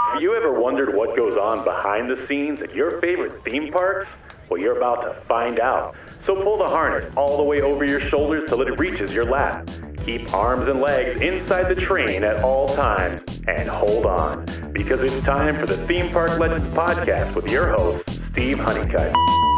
Have you ever wondered what goes on behind the scenes at your favorite theme parks? Well, you're about to find out. So pull the harness all the way over your shoulders till it reaches your lap. Keep arms and legs inside the train at all times. And hold on, because it's time for the Theme Park Legends Podcast with your host, Steve Honeycutt.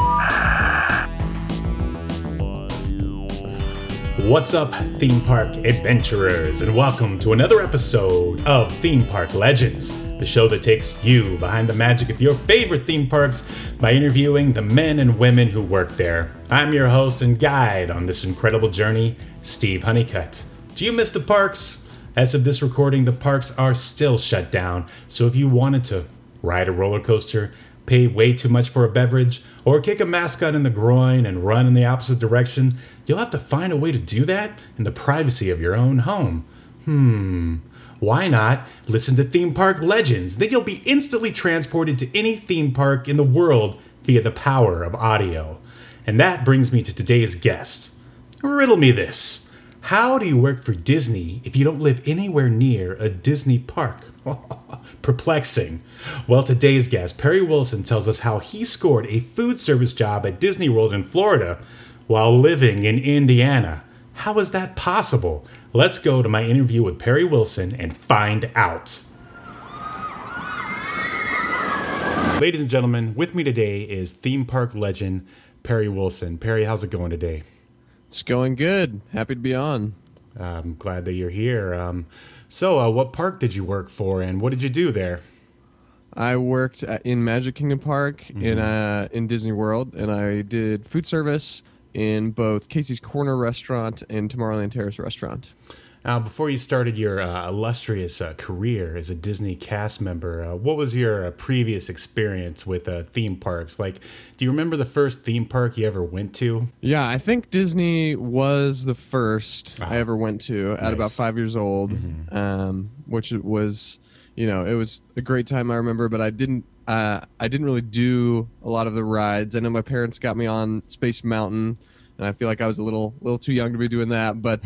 What's up, theme park adventurers, and welcome to another episode of Theme Park Legends, the show that takes you behind the magic of your favorite theme parks by interviewing the men and women who work there. I'm your host and guide on this incredible journey, Steve Honeycutt. Do you miss the parks? As of this recording, the parks are still shut down, so if you wanted to ride a roller coaster, pay way too much for a beverage, or kick a mascot in the groin and run in the opposite direction, you'll have to find a way to do that in the privacy of your own home. Why not listen to Theme Park Legends? Then you'll be instantly transported to any theme park in the world via the power of audio. And that brings me to today's guest. Riddle me this. How do you work for Disney if you don't live anywhere near a Disney park? Perplexing. Well, today's guest, Perry Wilson, tells us how he scored a food service job at Disney World in Florida while living in Indiana. How is that possible? Let's go to my interview with Perry Wilson and find out. Ladies and gentlemen, with me today is theme park legend Perry Wilson. Perry, how's it going today? It's going good. Happy to be on. I'm glad that you're here. So, what park did you work for, and what did you do there? I worked in Magic Kingdom Park in Disney World, and I did food service in both Casey's Corner Restaurant and Tomorrowland Terrace Restaurant. Now, before you started your illustrious career as a Disney cast member, what was your previous experience with theme parks? Like, do you remember the first theme park you ever went to? Yeah, I think Disney was the first I ever went to at about 5 years old, which was, it was a great time, I remember, but I didn't really do a lot of the rides. I know my parents got me on Space Mountain, and I feel like I was a little too young to be doing that, but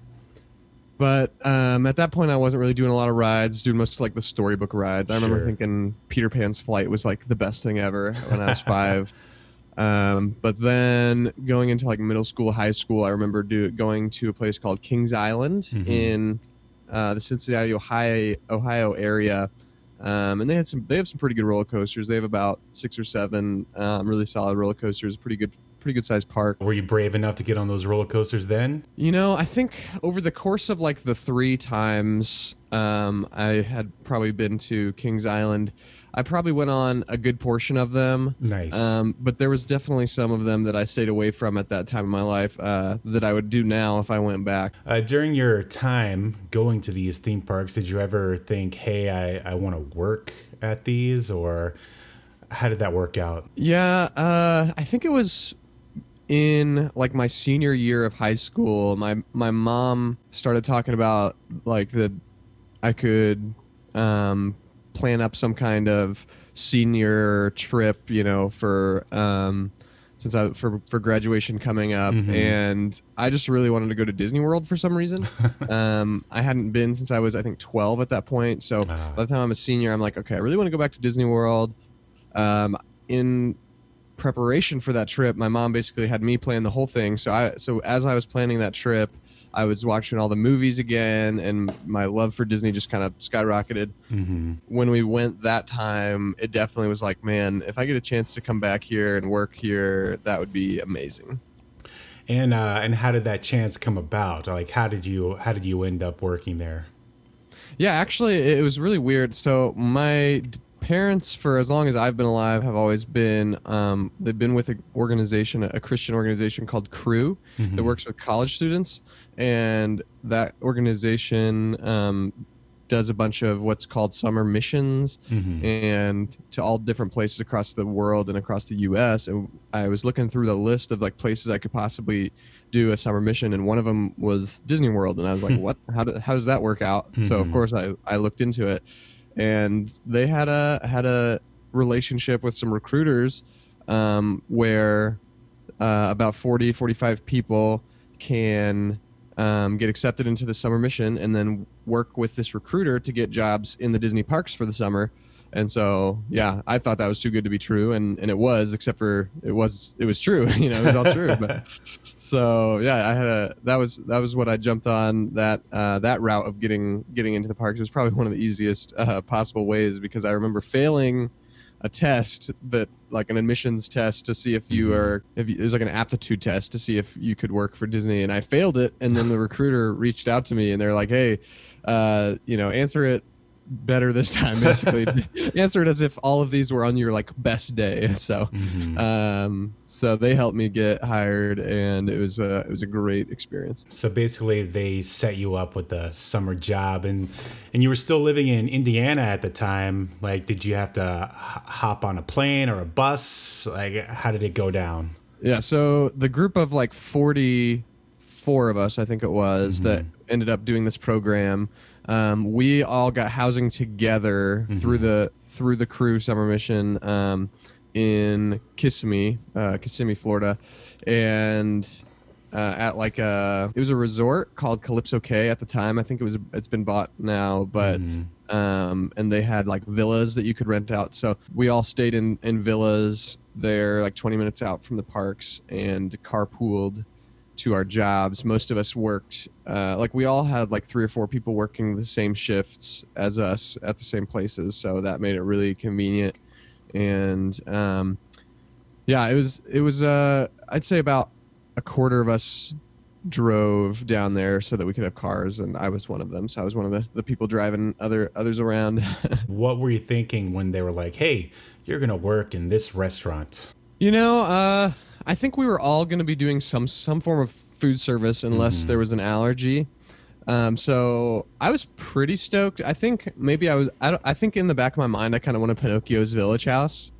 But at that point, I wasn't really doing a lot of rides, doing most of like the storybook rides. I remember thinking Peter Pan's Flight was like the best thing ever when I was 5. But then going into like middle school, high school, I remember going to a place called Kings Island in the Cincinnati, Ohio area. And they have some pretty good roller coasters. They have about 6 or 7 really solid roller coasters. Pretty good sized park. Were you brave enough to get on those roller coasters then? I think over the course of like the 3 times I had probably been to Kings Island, I probably went on a good portion of them. Nice. But there was definitely some of them that I stayed away from at that time in my life that I would do now if I went back. During your time going to these theme parks, did you ever think, hey, I want to work at these, or how did that work out? Yeah, I think it was in like my senior year of high school. My mom started talking about like that I could plan up some kind of senior trip, for for graduation coming up, and I just really wanted to go to Disney World for some reason. I hadn't been since I was, I think, 12 at that point. So by the time I'm a senior, I'm like, okay, I really want to go back to Disney World. In preparation for that trip, my mom basically had me plan the whole thing. So as I was planning that trip, I was watching all the movies again, and my love for Disney just kind of skyrocketed. When we went that time, it definitely was like, man, if I get a chance to come back here and work here, that would be amazing. And how did that chance come about? Like, how did you end up working there? Yeah, actually, it was really weird. So my parents, for as long as I've been alive, have always been they've been with a Christian organization called Cru that works with college students, and that organization does a bunch of what's called summer missions and to all different places across the world and across the US. And I was looking through the list of like places I could possibly do a summer mission, and one of them was Disney World, and I was like, what, how does that work out? So of course I looked into it. And they had a relationship with some recruiters where about 45 people can get accepted into the summer mission and then work with this recruiter to get jobs in the Disney parks for the summer. And so, yeah, I thought that was too good to be true, and it was, except for it was true, it was all true. But so yeah, that was what I jumped on, that route of getting into the parks. It was probably one of the easiest possible ways, because I remember failing a test, that like an admissions test, to see if you are, it was like an aptitude test to see if you could work for Disney, and I failed it, and then the recruiter reached out to me and they're like, hey, answer it better this time, basically. Answer it as if all of these were on your like best day. So so they helped me get hired, and it was a great experience. So basically they set you up with a summer job, and you were still living in Indiana at the time. Like, did you have to hop on a plane or a bus? Like, how did it go down? Yeah, so the group of like 44 of us, I think it was, that ended up doing this program, we all got housing together through the crew summer mission in Kissimmee, Florida, and at like it was a resort called Calypso Cay at the time. I think it's been bought now, but and they had like villas that you could rent out. So we all stayed in villas there, like 20 minutes out from the parks, and carpooled to our jobs. Most of us worked, like we all had like 3 or 4 people working the same shifts as us at the same places, so that made it really convenient. And yeah, it was I'd say about a quarter of us drove down there so that we could have cars, and I was one of them. So I was one of the people driving others around. What were you thinking when they were like, hey, you're gonna work in this restaurant? I think we were all going to be doing some form of food service, unless there was an allergy. So I was pretty stoked. I think maybe I think in the back of my mind I kind of wanted Pinocchio's Village House.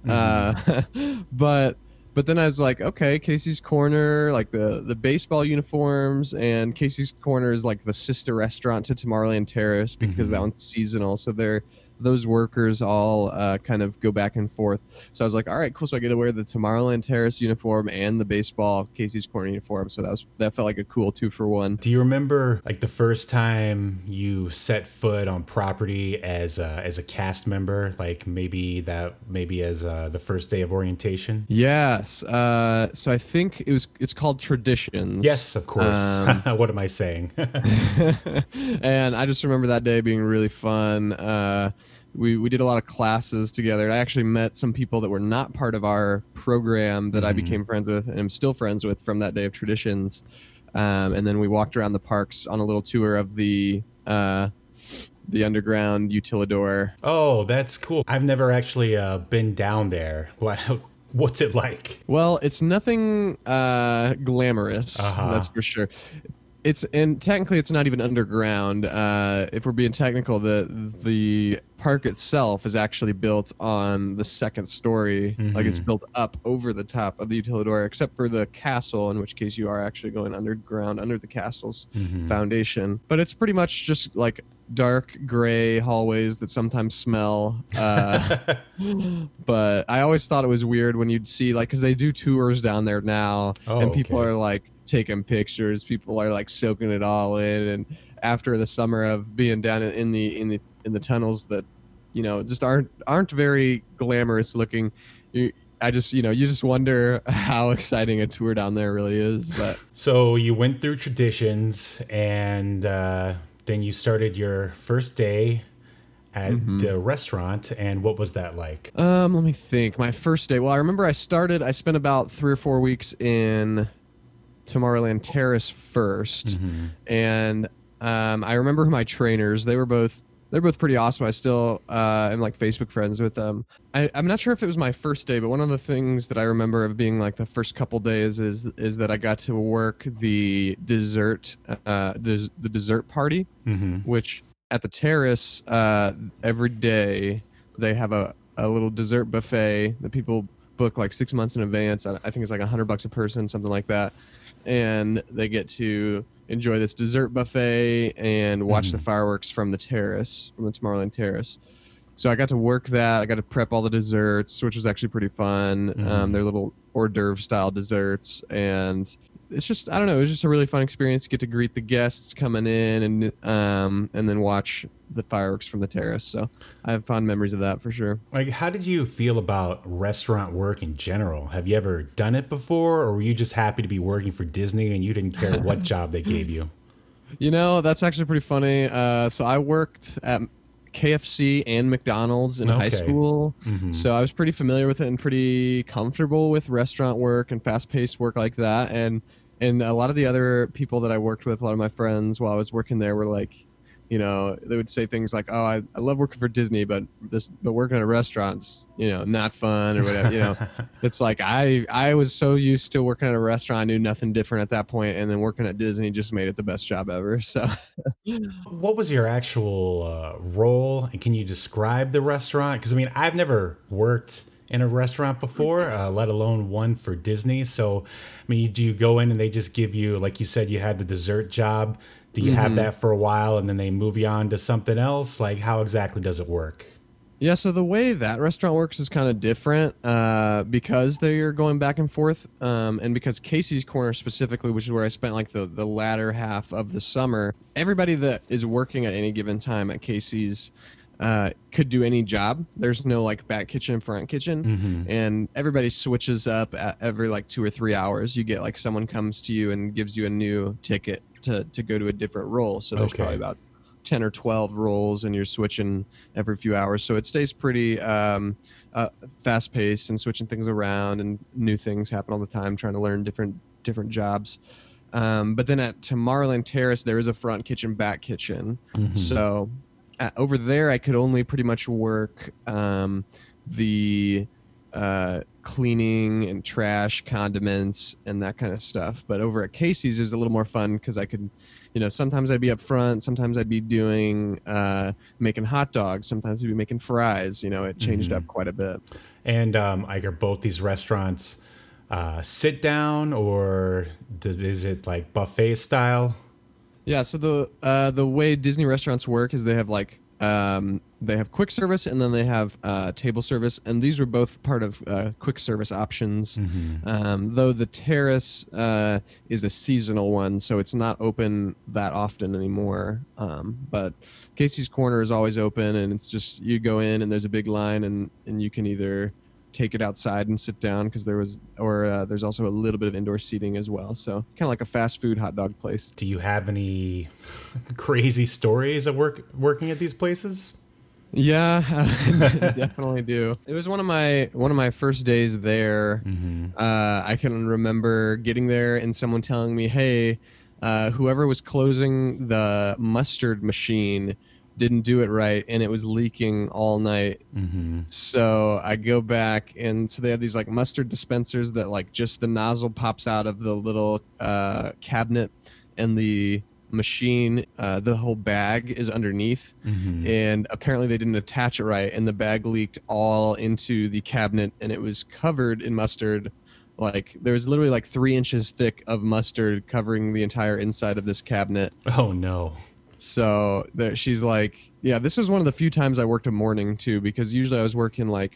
But then I was like, okay, Casey's Corner, like the baseball uniforms, and Casey's Corner is like the sister restaurant to Tomorrowland Terrace, because that one's seasonal. So those workers all kind of go back and forth. So I was like, all right, cool. So I get to wear the Tomorrowland Terrace uniform and the baseball Casey's Corner uniform. So that felt like a cool 2-for-1. Do you remember like the first time you set foot on property as a cast member? Like maybe as the first day of orientation? Yes. So I think it's called Traditions. Yes, of course. What am I saying? And I just remember that day being really fun. We did a lot of classes together. I actually met some people that were not part of our program that I became friends with, and I'm still friends with, from that day of Traditions. And then we walked around the parks on a little tour of the underground Utilidor. Oh, that's cool. I've never actually been down there. What's it like? Well, it's nothing glamorous, that's for sure. Technically it's not even underground. If we're being technical, the park itself is actually built on the second story. Like, it's built up over the top of the Utilidor, except for the castle, in which case you are actually going underground under the castle's foundation. But it's pretty much just like dark gray hallways that sometimes smell. But I always thought it was weird when you'd see, like, because they do tours down there now, and people are like taking pictures, people are like soaking it all in, and after the summer of being down in the tunnels that just aren't very glamorous looking, you just wonder how exciting a tour down there really is. But so you went through Traditions, and then you started your first day at the restaurant, and what was that like? Let me think. My first day, well, I remember I spent about 3 or 4 weeks in Tomorrowland Terrace first, and I remember my trainers. They're both pretty awesome. I still am like Facebook friends with them. I'm not sure if it was my first day, but one of the things that I remember of being like the first couple days is that I got to work the dessert party, which at the Terrace every day they have a little dessert buffet that people book like 6 months in advance. I think it's like $100 a person, something like that. And they get to enjoy this dessert buffet and watch the fireworks from the terrace, from the Tomorrowland Terrace. So I got to work that. I got to prep all the desserts, which was actually pretty fun. They're little hors d'oeuvre style desserts, and it's just, I don't know, it was just a really fun experience to get to greet the guests coming in and then watch the fireworks from the terrace. So I have fond memories of that for sure. Like, how did you feel about restaurant work in general? Have you ever done it before, or were you just happy to be working for Disney and you didn't care what job they gave you? That's actually pretty funny. So I worked at KFC and McDonald's in high school. Mm-hmm. So I was pretty familiar with it and pretty comfortable with restaurant work and fast-paced work like that. And a lot of the other people that I worked with, a lot of my friends while I was working there were like, they would say things like, "Oh, I love working for Disney, but working at a restaurant's, not fun," or whatever. It's like I was so used to working at a restaurant, I knew nothing different at that point, and then working at Disney just made it the best job ever. So, what was your actual role, and can you describe the restaurant? Because I've never worked in a restaurant before, let alone one for Disney. So, do you go in and they just give you, like you said, you had the dessert job? Do you have that for a while and then they move you on to something else? Like, how exactly does it work? Yeah, so the way that restaurant works is kind of different because they're going back and forth, and because Casey's Corner specifically, which is where I spent like the latter half of the summer, everybody that is working at any given time at Casey's could do any job. There's no like back kitchen, front kitchen, and everybody switches up at every like 2 or 3 hours. You get like someone comes to you and gives you a new ticket to go to a different role. So there's probably about 10 or 12 roles, and you're switching every few hours. So it stays pretty fast paced and switching things around, and new things happen all the time, trying to learn different jobs. But then at Tomorrowland Terrace, there is a front kitchen, back kitchen. So over there, I could only pretty much work the cleaning and trash, condiments, and that kind of stuff. But over at Casey's, it was a little more fun because I could, sometimes I'd be up front, sometimes I'd be doing making hot dogs, sometimes I'd be making fries. It changed up quite a bit. And are both these restaurants sit down, or is it like buffet style? Yeah, so the way Disney restaurants work is they have like they have quick service, and then they have table service, and these were both part of quick service options. Though the terrace is a seasonal one, so it's not open that often anymore. But Casey's Corner is always open, and it's just you go in and there's a big line, and you can either take it outside and sit down because there's also a little bit of indoor seating as well. So kind of like a fast food hot dog place. Do you have any crazy stories of working at these places? Yeah, definitely do. It was one of my first days there. I can remember getting there and someone telling me, "Hey, whoever was closing the mustard machine didn't do it right, and it was leaking all night." So I go back, and so they have these like mustard dispensers that like just the nozzle pops out of the little cabinet, and the machine, the whole bag is underneath, and apparently they didn't attach it right, and the bag leaked all into the cabinet, and it was covered in mustard. Like there was literally like 3 inches thick of mustard covering the entire inside of this cabinet. Oh no. So she's like, yeah, this was one of the few times I worked a morning too, because usually I was working like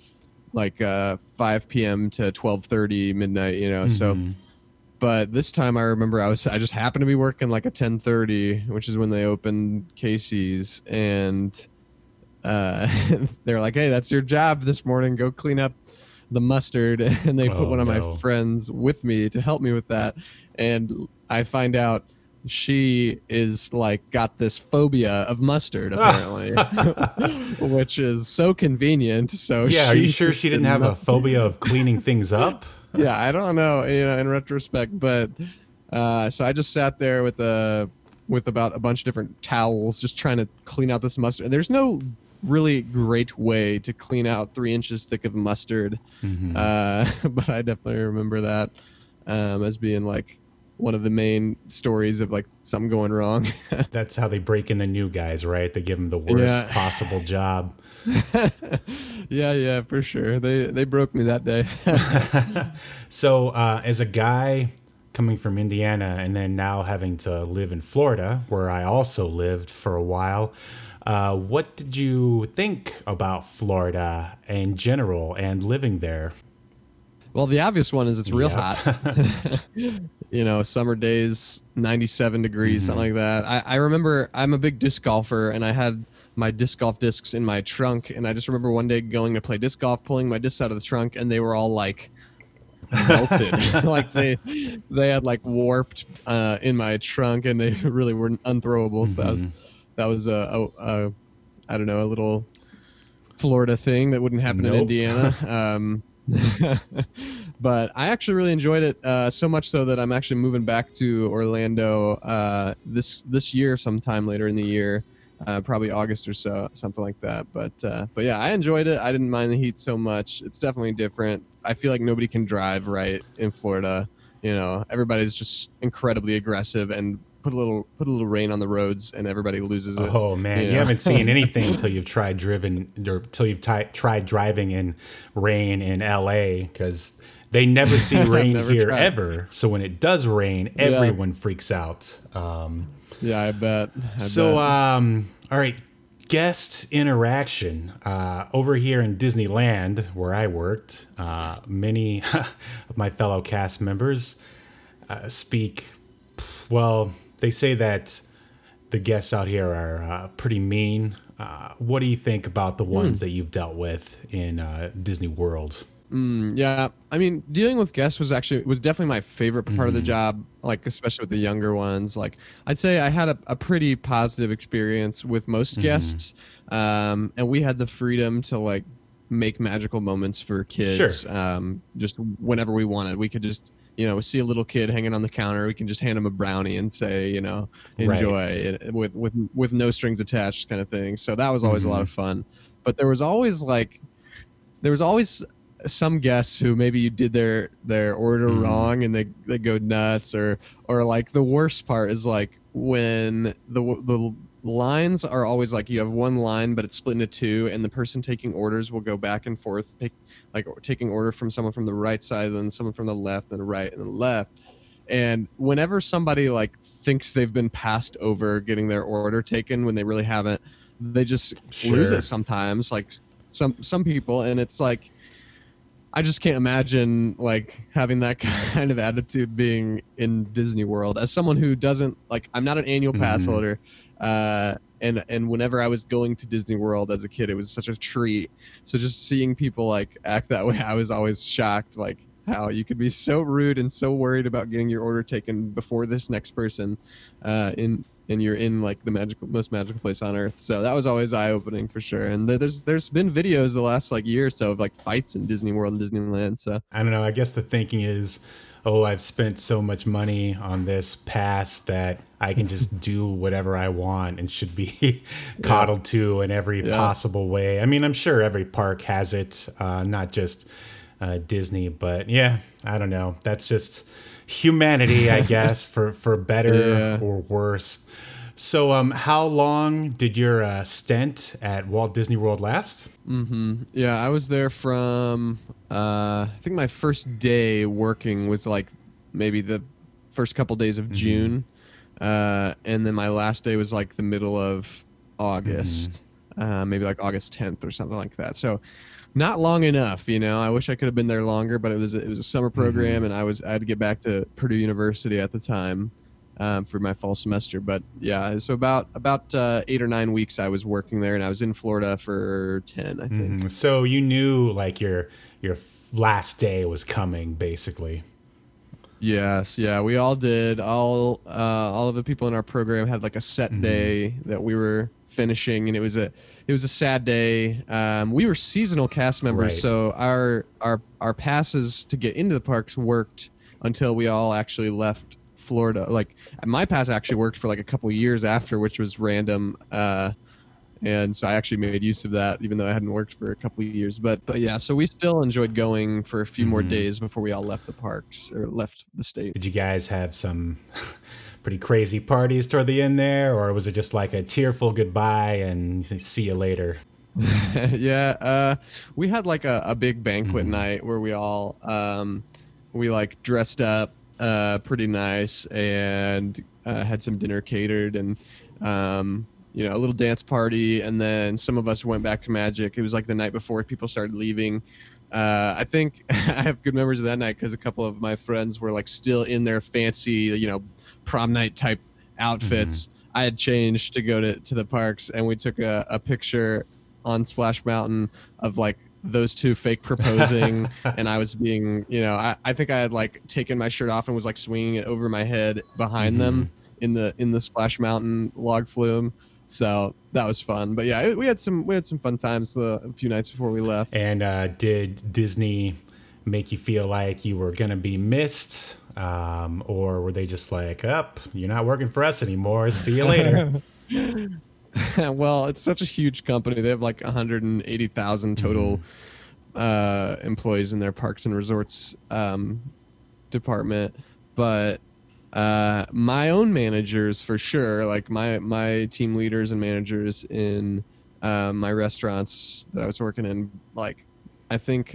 5 p.m. to 12:30 midnight, so. But this time I remember I just happened to be working like a 10:30, which is when they opened Casey's, and they're like, "Hey, that's your job this morning. Go clean up the mustard." And they put one of my friends with me to help me with that, and I find out she is like got this phobia of mustard apparently, which is so convenient. So yeah, are you sure she didn't have a phobia of cleaning things up? Yeah, I don't know, in retrospect, but so I just sat there with about a bunch of different towels, just trying to clean out this mustard. There's no really great way to clean out 3 inches thick of mustard, but I definitely remember that as being like one of the main stories of like something going wrong. That's how they break in the new guys, right? They give them the worst possible job. Yeah, for sure. They broke me that day. So as a guy coming from Indiana and then now having to live in Florida, where I also lived for a while, what did you think about Florida in general and living there? Well, the obvious one is it's real Yep. hot. Summer days, 97 degrees, something like that. I remember I'm a big disc golfer, and I had my disc golf discs in my trunk, and I just remember one day going to play disc golf, pulling my discs out of the trunk, and they were all like melted. Like they had like warped in my trunk, and they really were unthrowable. So that was a I don't know, a little Florida thing that wouldn't happen in Nope. Indiana. But I actually really enjoyed it, so much so that I'm actually moving back to Orlando this year, sometime later in the year, probably August or so, something like that. But yeah, I enjoyed it. I didn't mind the heat so much. It's definitely different. I feel like nobody can drive right in Florida. Everybody's just incredibly aggressive and put a little rain on the roads, and everybody loses it. Oh man, you haven't seen anything until you've tried tried driving in rain in LA, because they never see rain Never here tried. ever. So when it does rain, everyone freaks out. Yeah, I bet. All right, guest interaction. Over here in Disneyland, where I worked, many of my fellow cast members speak, well, they say that the guests out here are pretty mean. What do you think about the ones that you've dealt with in Disney World? Yeah, I mean, dealing with guests was definitely my favorite part of the job, like especially with the younger ones. Like I'd say I had a pretty positive experience with most guests, and we had the freedom to like make magical moments for kids. Sure. Just whenever we wanted, we could just see a little kid hanging on the counter, we can just hand him a brownie and say enjoy it with no strings attached, kind of thing. So that was always a lot of fun. But there was always some guests who maybe you did their order wrong, and they go nuts, or like the worst part is like when the lines are always like you have one line but it's split into two, and the person taking orders will go back and forth, taking order from someone from the right side, and then someone from the left, and the right, and the left. And whenever somebody like thinks they've been passed over getting their order taken when they really haven't, they just lose it sometimes, like some people. And it's like, I just can't imagine like having that kind of attitude being in Disney World as someone who doesn't like. I'm not an annual pass holder, and whenever I was going to Disney World as a kid, it was such a treat. So just seeing people like act that way, I was always shocked, like how you could be so rude and so worried about getting your order taken before this next person, and you're in like the most magical place on earth. So that was always eye-opening for sure. And there's been videos the last like year or so of like fights in Disney World and Disneyland. So I don't know. I guess the thinking is, oh, I've spent so much money on this pass that I can just do whatever I want and should be coddled to in every possible way. I mean, I'm sure every park has it, not just Disney, but yeah, I don't know. That's just humanity, I guess, for better or worse. So how long did your stint at Walt Disney World last? Yeah, I was there from I think my first day working was like maybe the first couple days of June, and then my last day was like the middle of August, maybe like August 10th or something like that. So not long enough, I wish I could have been there longer, but it was a summer program, and I had to get back to Purdue University at the time for my fall semester. But yeah, so about 8 or 9 weeks I was working there, and I was in Florida for 10, I think. So you knew like your last day was coming, basically. Yes, yeah, we all did. All of the people in our program had like a set day that we were finishing, and it was a sad day. We were seasonal cast members, so our passes to get into the parks worked until we all actually left Florida. Like my pass actually worked for like a couple years after, which was random. And so I actually made use of that, even though I hadn't worked for a couple of years. But yeah, so we still enjoyed going for a few more days before we all left the parks or left the state. Did you guys have some pretty crazy parties toward the end there, or was it just like a tearful goodbye and see you later? Yeah, we had like a big banquet night where we all we like dressed up pretty nice and had some dinner catered, and a little dance party, and then some of us went back to Magic. It was like the night before people started leaving, I think I have good memories of that night because a couple of my friends were like still in their fancy, prom night type outfits. I had changed to go to the parks, and we took a picture on Splash Mountain of like those two fake proposing, and I was being, I think I had like taken my shirt off and was like swinging it over my head behind them in the Splash Mountain log flume. So that was fun. But yeah, we had some fun times a few nights before we left. And did Disney make you feel like you were gonna be missed, or were they just like, "Up, you're not working for us anymore. See you later"? Well, it's such a huge company. They have like 180,000 total employees in their parks and resorts department. But my own managers, for sure, like my team leaders and managers in my restaurants that I was working in, like I think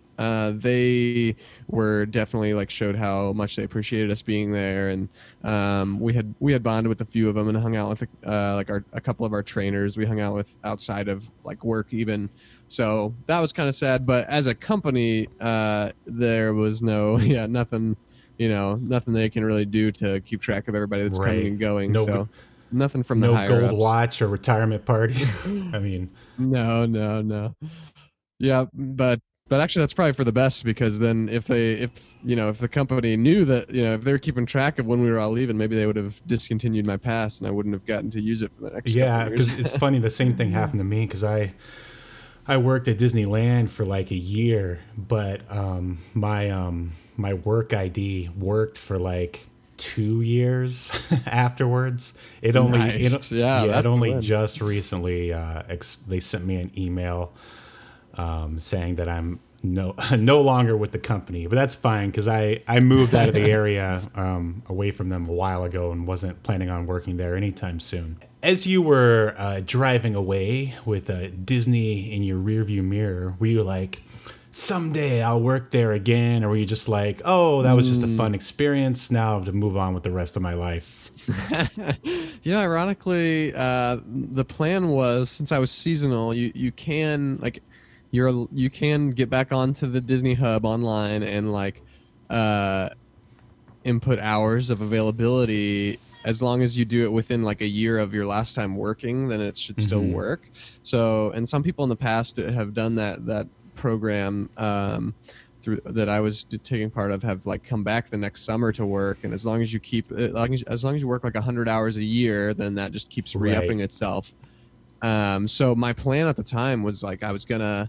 they were definitely like showed how much they appreciated us being there, and we had bonded with a few of them and hung out with like a couple of our trainers we hung out with outside of like work even. So that was kind of sad, but as a company, there was nothing they can really do to keep track of everybody that's coming and going. So nothing from the higher gold ups. watch or retirement party. I mean, no. Yeah, but actually that's probably for the best, because then if the company knew that, if they were keeping track of when we were all leaving, maybe they would have discontinued my pass and I wouldn't have gotten to use it for the next couple years. Because it's funny, the same thing happened to me, because I worked at Disneyland for like a year, but my work ID worked for like 2 years afterwards. It only just recently they sent me an email saying that I'm no longer with the company, but that's fine because I moved out of the area away from them a while ago and wasn't planning on working there anytime soon. As you were driving away with Disney in your rearview mirror, were you like, someday I'll work there again, or were you just like, oh, that was just a fun experience, now I have to move on with the rest of my life? Ironically, the plan was, since I was seasonal, you can like you can get back onto the Disney Hub online and like input hours of availability. As long as you do it within like a year of your last time working, then it should still work. So, and some people in the past have done that program through that I was taking part of, have like come back the next summer to work, and as long as you keep as long as you work like 100 hours a year, then that just keeps re-upping itself. So my plan at the time was like I was gonna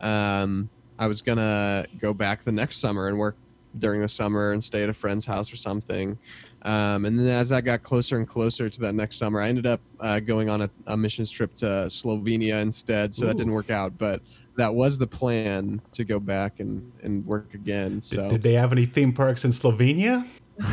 go back the next summer and work during the summer and stay at a friend's house or something. And then as I got closer and closer to that next summer, I ended up going on a missions trip to Slovenia instead. So that didn't work out, but that was the plan, to go back and work again. So did they have any theme parks in Slovenia?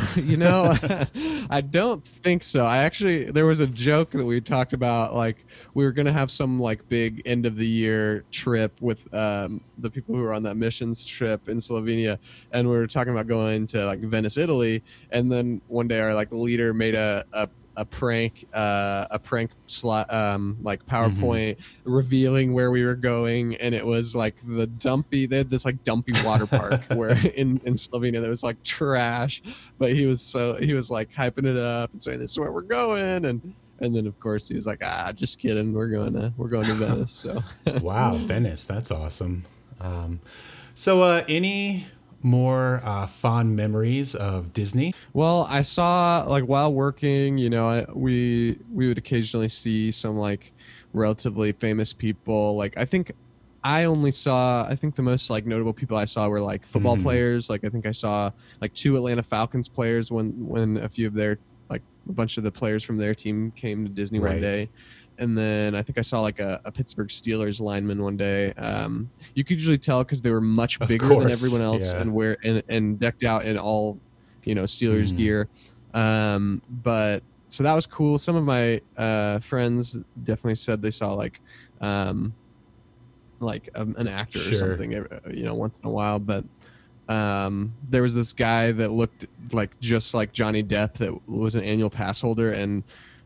I don't think so. There was a joke that we talked about, like we were going to have some like big end of the year trip with the people who were on that missions trip in Slovenia, and we were talking about going to like Venice, Italy, and then one day our like leader made a prank slot, like PowerPoint revealing where we were going, and it was like they had this like dumpy water park where in Slovenia that was like trash, but he was like hyping it up and saying this is where we're going, and then of course he was like, just kidding, we're going to Venice. So wow, Venice, that's awesome. So any more fond memories of Disney? Well, I saw like while working, we would occasionally see some like relatively famous people. Like I think the most like notable people I saw were like football players. Like I think I saw like 2 Atlanta Falcons players when a bunch of the players from their team came to Disney one day. And then I think I saw like a Pittsburgh Steelers lineman one day. You could usually tell because they were much bigger than everyone else, and decked out in all, Steelers gear. But so that was cool. Some of my friends definitely said they saw like an actor or something, once in a while. But there was this guy that looked like just like Johnny Depp that was an annual pass holder, and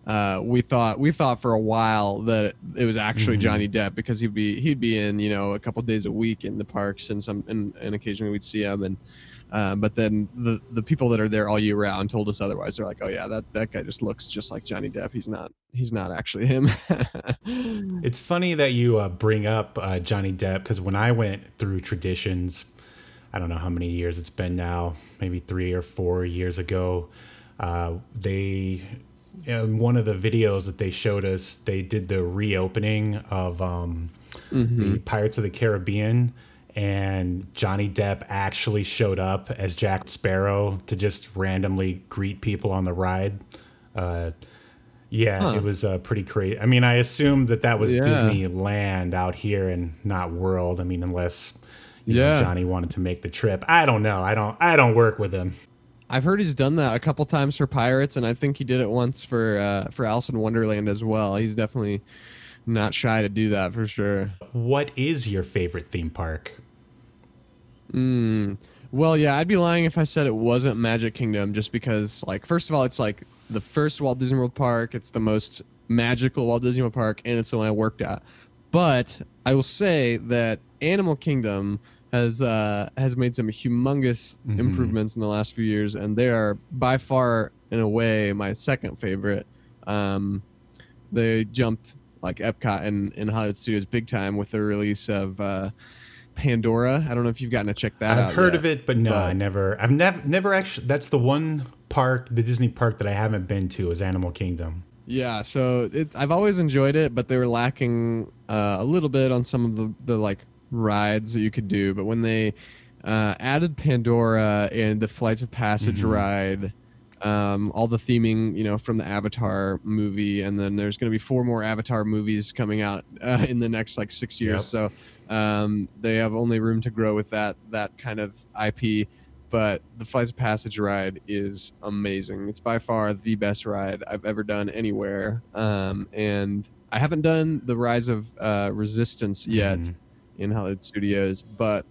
we thought for a while that it was actually Johnny Depp, because he'd be in, a couple days a week in the parks, and occasionally we'd see him. And but then the people that are there all year round told us otherwise. They're like, oh yeah, that guy just looks just like Johnny Depp. He's not actually him. It's funny that you bring up Johnny Depp, because when I went through Traditions, I don't know how many years it's been now, maybe 3 or 4 years ago, they, in one of the videos that they showed us, they did the reopening of the Pirates of the Caribbean, and Johnny Depp actually showed up as Jack Sparrow to just randomly greet people on the ride. It was pretty crazy. I mean, I assumed that was Disneyland out here and not World. I mean, unless Johnny wanted to make the trip. I don't know. I don't work with him. I've heard he's done that a couple times for Pirates, and I think he did it once for Alice in Wonderland as well. He's definitely not shy to do that for sure. What is your favorite theme park? Well, yeah, I'd be lying if I said it wasn't Magic Kingdom, just because, like, first of all, it's like the first Walt Disney World park. It's the most magical Walt Disney World park, and it's the one I worked at. But I will say that Animal Kingdom has made some humongous improvements in the last few years, and they are by far, in a way, my second favorite. They jumped like Epcot and Hollywood Studios big time with the release of Pandora. I don't know if you've gotten to check that out. I've heard of it, but no, I've never actually. That's the one park, the Disney park, that I haven't been to, is Animal Kingdom. Yeah, so I've always enjoyed it, but they were lacking a little bit on some of the like rides that you could do. But when they added Pandora and the Flights of Passage ride, all the theming, from the Avatar movie, and then there's going to be 4 more Avatar movies coming out in the next like 6 years. Yep. So they have only room to grow with that kind of IP. But the Flights of Passage ride is amazing. It's by far the best ride I've ever done anywhere. And I haven't done the Rise of Resistance yet in Hollywood Studios, but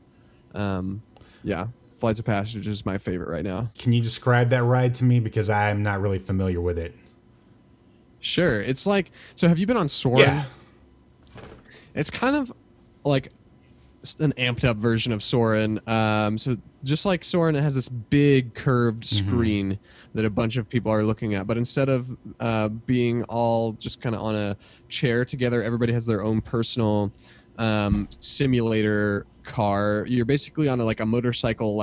yeah, Flights of Passage is my favorite right now. Can you describe that ride to me, because I'm not really familiar with it? Sure. It's like, so have you been on Soarin'? Yeah. It's kind of like an amped up version of Soarin'. So just like Soarin', it has this big curved screen that a bunch of people are looking at. But instead of being all just kind of on a chair together, everybody has their own personal simulator car. You're basically on a motorcycle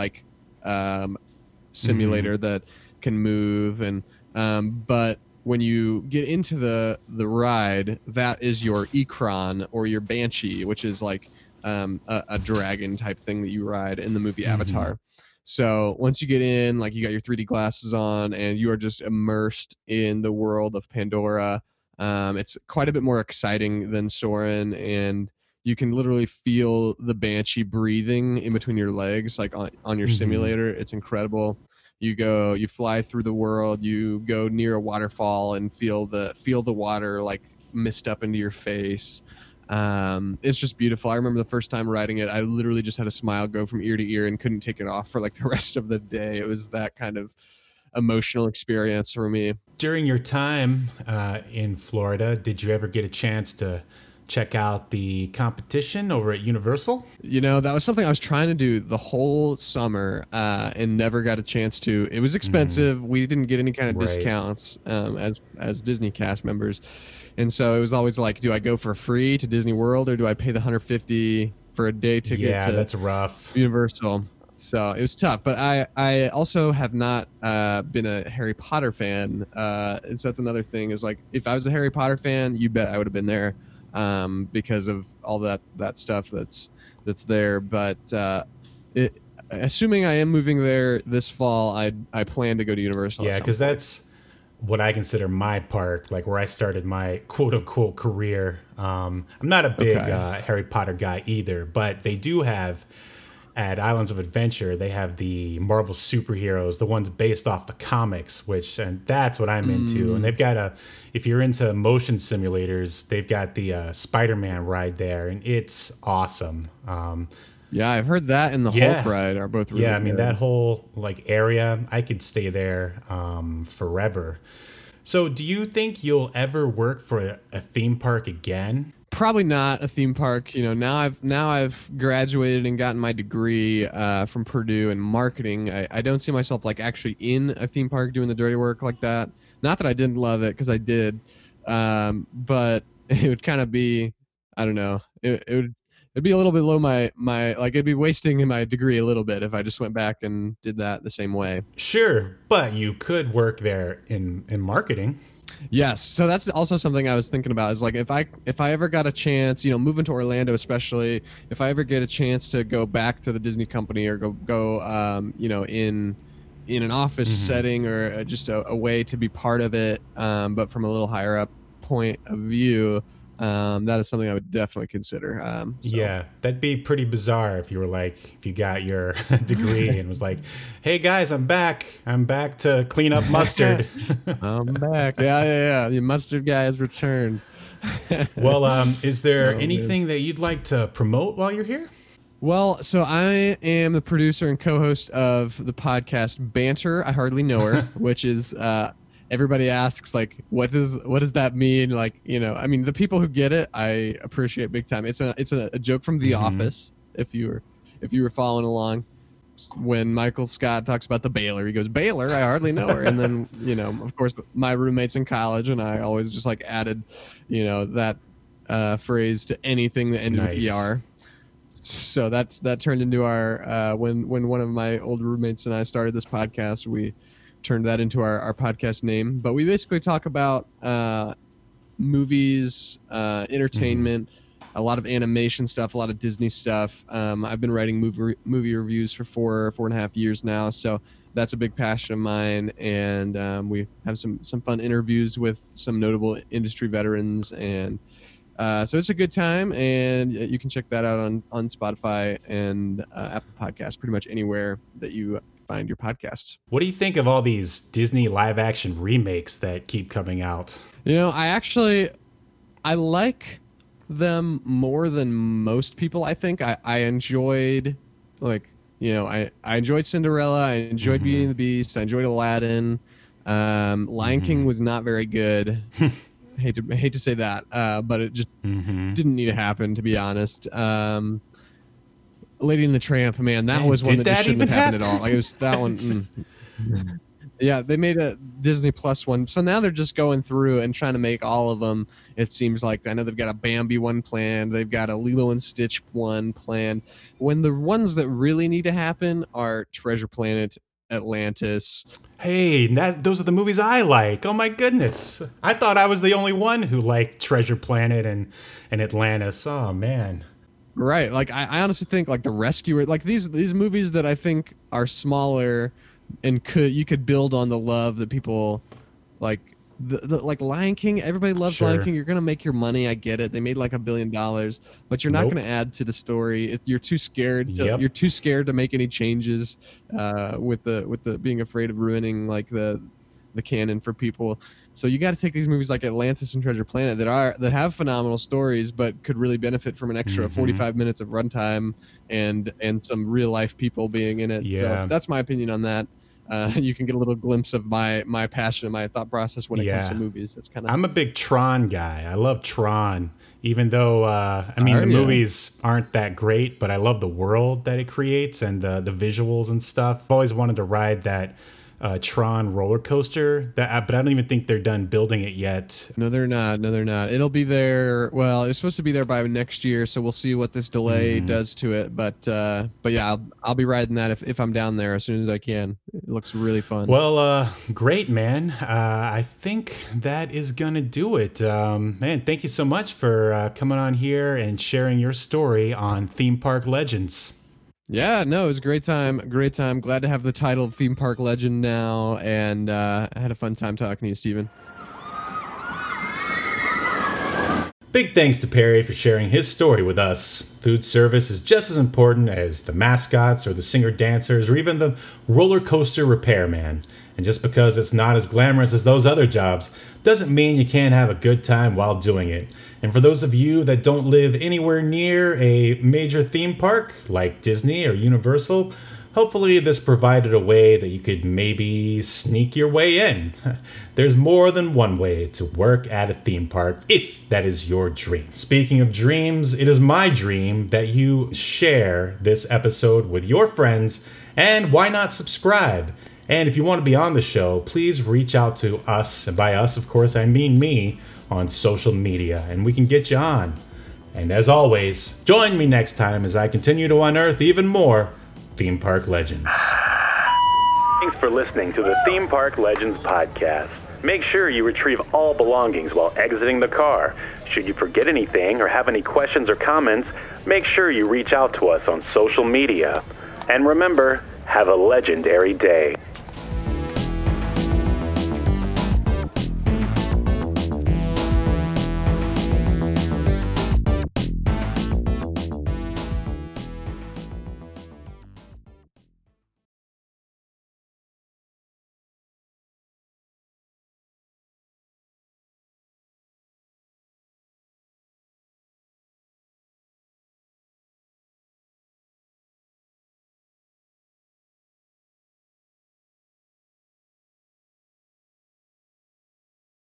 simulator that can move, and but when you get into the ride, that is your Ikran or your Banshee, which is like a dragon type thing that you ride in the movie Avatar. So once you get in, like, you got your 3D glasses on and you are just immersed in the world of Pandora. It's quite a bit more exciting than Soarin', and you can literally feel the Banshee breathing in between your legs, like on your simulator. It's incredible. You fly through the world, you go near a waterfall and feel the water like mist up into your face. It's just beautiful. I remember the first time riding it, I literally just had a smile go from ear to ear and couldn't take it off for like the rest of the day. It was that kind of emotional experience for me. During your time in Florida, did you ever get a chance to check out the competition over at Universal? That was something I was trying to do the whole summer and never got a chance to. It was expensive. We didn't get any kind of discounts as Disney cast members. And so it was always like, do I go for free to Disney World, or do I pay the $150 for a day ticket to that's rough. Universal? So it was tough. But I also have not been a Harry Potter fan. And so that's another thing, is like, if I was a Harry Potter fan, you bet I would have been there because of all that stuff that's there. But assuming I am moving there this fall, I plan to go to Universal. Yeah, because that's what I consider my park, like where I started my quote unquote career. I'm not a big Harry Potter guy either, but they do have at Islands of Adventure, they have the Marvel superheroes, the ones based off the comics, and that's what I'm into. And they've got if you're into motion simulators, they've got the Spider-Man ride there, and it's awesome. Yeah, I've heard that and the Hulk ride are both really good. I mean, that whole area, I could stay there forever. So do you think you'll ever work for a theme park again? Probably not a theme park. Now I've graduated and gotten my degree from Purdue in marketing. I don't see myself like actually in a theme park doing the dirty work like that. Not that I didn't love it, because I did, but it would kind of be, I don't know, it'd be a little bit low my like it'd be wasting my degree a little bit if I just went back and did that the same way. Sure, but you could work there in marketing. Yes, so that's also something I was thinking about, is like if I ever got a chance, moving to Orlando especially, if I ever get a chance to go back to the Disney company or go in an office setting, or just a way to be part of it, but from a little higher up point of view, that is something I would definitely consider. Yeah, that'd be pretty bizarre if you got your degree and was like, hey guys, I'm back to clean up mustard. I'm back. Yeah. The mustard guy has returned. Well, is there anything that you'd like to promote while you're here? Well, so I am the producer and co-host of the podcast Banter, I Hardly Know Her, which is, everybody asks, like, what does that mean? Like, I mean, the people who get it, I appreciate big time. It's a joke from The Office, if you were following along. When Michael Scott talks about the Baylor, he goes, Baylor, I hardly know her. And then, of course, my roommates in college and I always just like added, that phrase to anything that ended with ER. So that turned into our when one of my old roommates and I started this podcast, we turned that into our podcast name. But we basically talk about movies, entertainment, a lot of animation stuff, a lot of Disney stuff. I've been writing movie reviews for 4.5 years now, so that's a big passion of mine. And we have some fun interviews with some notable industry veterans, and so it's a good time, and you can check that out on Spotify and Apple Podcasts, pretty much anywhere that you find your podcasts. What do you think of all these Disney live-action remakes that keep coming out? I like them more than most people. I think I enjoyed, I enjoyed Cinderella, I enjoyed Beauty and the Beast, I enjoyed Aladdin. Lion King was not very good. hate to say that, but it just didn't need to happen, to be honest. Lady and the Tramp, man, that was one that just shouldn't have happened at all. Like, it was that one. Yeah, they made a Disney Plus one, so now they're just going through and trying to make all of them. It seems like, I know they've got a Bambi one planned, they've got a Lilo and Stitch one planned, when the ones that really need to happen are Treasure Planet, Atlantis. Hey, those are the movies I like. Oh my goodness. I thought I was the only one who liked Treasure Planet and Atlantis. Oh man. Right. Like, I honestly think, like, The Rescuer, like these movies that I think are smaller and you could build on the love that people like. Like Lion King, everybody loves Lion King. You're gonna make your money. I get it. They made like $1 billion, but you're not gonna add to the story. You're too scared. You're too scared to make any changes. With the being afraid of ruining like the canon for people. So you got to take these movies like Atlantis and Treasure Planet that have phenomenal stories, but could really benefit from an extra 45 minutes of runtime and some real life people being in it. Yeah. So that's my opinion on that. You can get a little glimpse of my passion and my thought process when it comes to movies. That's kind of. I'm a big Tron guy. I love Tron, even though the movies aren't that great, but I love the world that it creates and the visuals and stuff. I've always wanted to ride that Tron roller coaster, but I don't even think they're done building it yet. No, they're not. It'll be there. Well, it's supposed to be there by next year, so we'll see what this delay does to it. But yeah, I'll be riding that if I'm down there as soon as I can. It looks really fun. Well, great, man. I think that is gonna do it. Man, thank you so much for coming on here and sharing your story on Theme Park Legends. Yeah, no, it was a great time. Glad to have the title of Theme Park Legend now, and I had a fun time talking to you, Steven. Big thanks to Perry for sharing his story with us. Food service is just as important as the mascots or the singer-dancers or even the roller coaster repairman. And just because it's not as glamorous as those other jobs doesn't mean you can't have a good time while doing it. And for those of you that don't live anywhere near a major theme park like Disney or Universal, Hopefully this provided a way that you could maybe sneak your way in. There's more than one way to work at a theme park, if that is your dream. Speaking of dreams, it is my dream that you share this episode with your friends, and why not subscribe? And if you want to be on the show, please reach out to us, and by us, of course, I mean me, on social media, and we can get you on. And as always, join me next time as I continue to unearth even more theme park legends. Thanks for listening to the Theme Park Legends podcast. Make sure you retrieve all belongings while exiting the car. Should you forget anything or have any questions or comments, make sure you reach out to us on social media. And remember, have a legendary day.